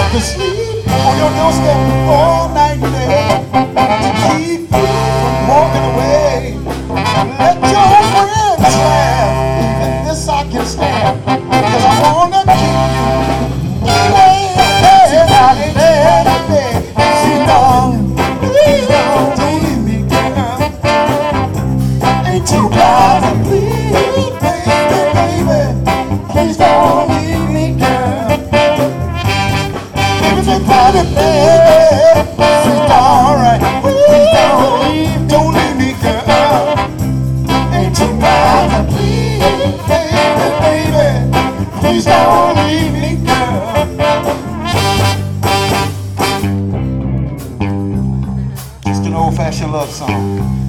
to sleep on your doorstep all night and day to keep you from walking away. Let your friends laugh, even this I can stand, because I wanna keep you. See, darling, please don't leave me, girl. Ain't too proud to please, baby. Please don't leave me, girl. If you're proud of me, it's alright. Please don't leave me, girl. Ain't too proud to please, baby. Please don't leave me, girl. Just an old-fashioned love song.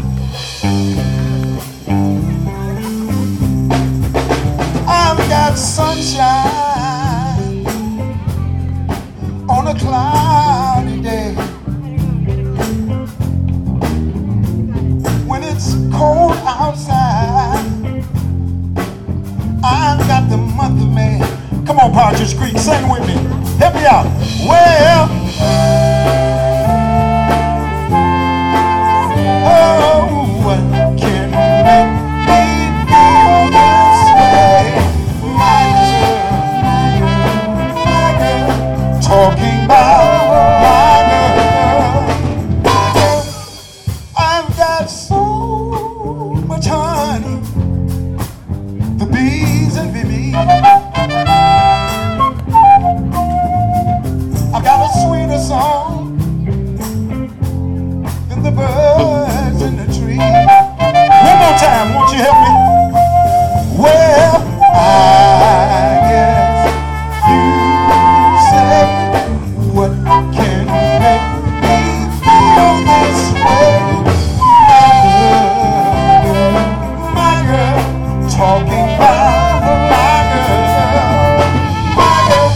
I've got sunshine on a cloudy day. When it's cold outside, I've got the month of May. Come on, Partridge Creek, sing with me. Help me out. Well, oh, what can make me feel this way? My girl, talking about my girl. I've got so much honey, the bees and bees. I've got a sweeter song than the birds in the tree. One more time, won't you help me? Well, I guess you say, what can make me feel this way? My girl, talking about my girl, my girl.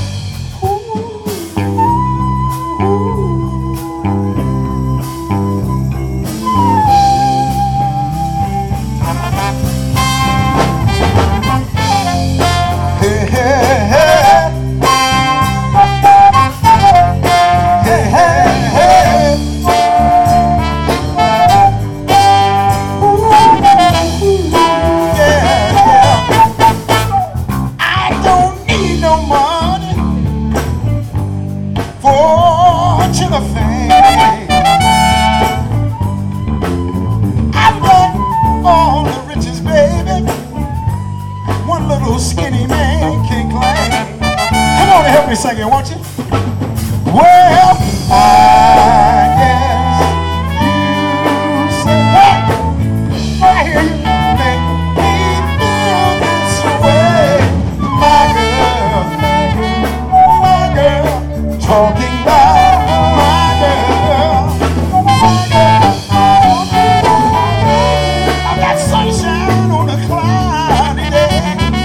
Hey, hey, hey. Hey, hey, hey. Ooh, yeah, yeah. I don't need no money, fortune or fame. I've got all the riches, baby, one little skinny man can claim. Come on and help me sing it, won't you? Well, I guess you said what? I hear you. Make me feel this way, my girl, talking about my girl. I've got sunshine on a cloudy day.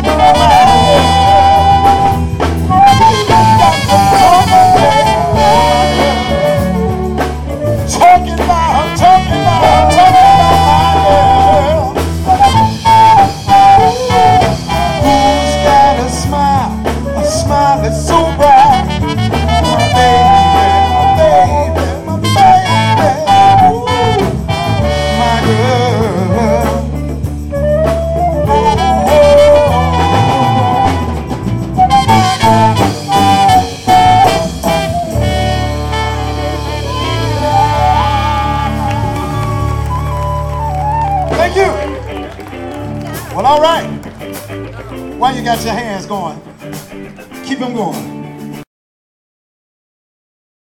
Talking about my girl. Who's got a smile that's so bright? My baby, my baby, ooh, my girl. Thank you. Well, all right. Why you got your hands going? Keep them going.